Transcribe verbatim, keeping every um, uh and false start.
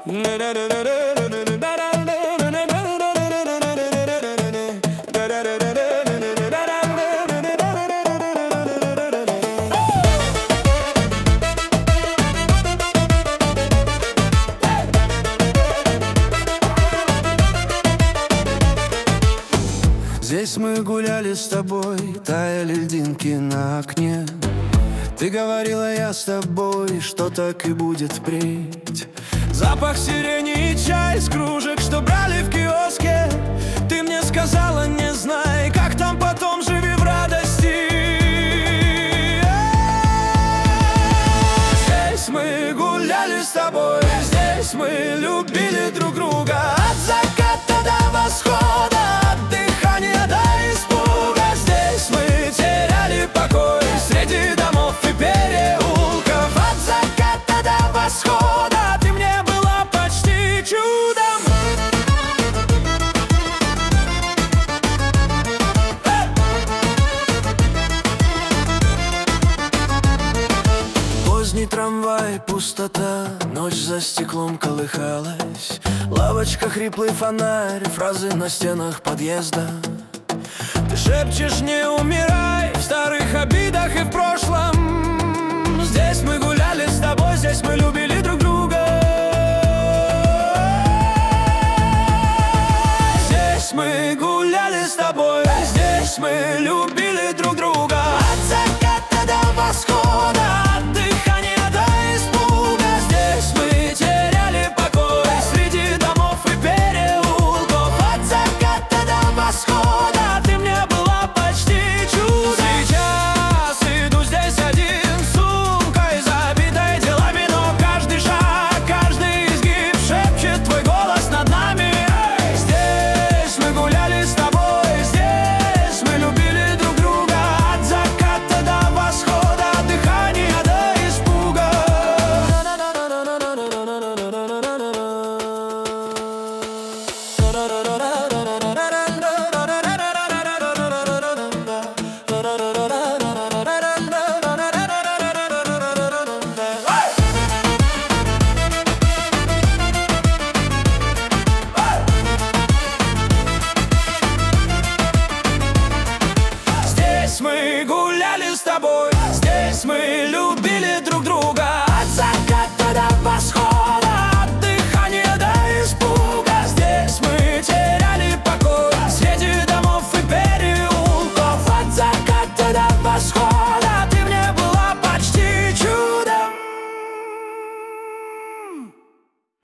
Здесь мы гуляли с тобой, таяли льдинки на окне. Ты говорила, я с тобой, что так и будет впредь. Запах сирени и чай с кружек, что брали в киоске. Ты мне сказала, не знай, как там потом, живи в радости. Здесь мы гуляли с тобой, здесь мы любили друг друга. От заката до восхода, от дыхания до испуга. Здесь мы теряли покой среди домов и переулков. От заката до восхода ты мне была почти чудом. Поздний трамвай, пустота, ночь за стеклом колыхалась. Лавочка, хриплый фонарь, фразы на стенах подъезда. Ты шепчешь, не умирай, в старых обидах и в прошлом. Здесь мы